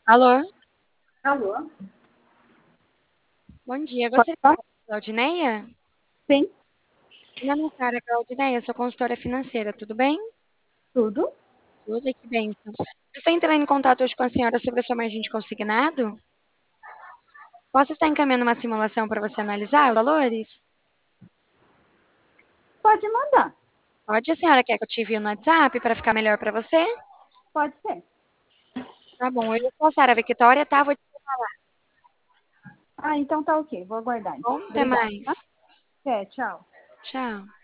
Alô, Alô? bom dia. Pode Gostaria de falar? falar com a Claudineia? Sim, Meu nome é Sara Claudineia, sou consultora financeira, tudo bem? tudo. Tudo, que bênção. Estou entrando em contato hoje com a senhora sobre a sua margem de consignado? Posso estar encaminhando uma simulação para você analisar os valores? Pode mandar. Pode, a senhora quer que eu te envie no WhatsApp para ficar melhor para você? Pode ser. Tá bom, eu sou a Sara Victoria, tá? Vou te Ah, então tá ok. Vou aguardar, bom, então. até Obrigada, tá? mais. É, tchau. Tchau.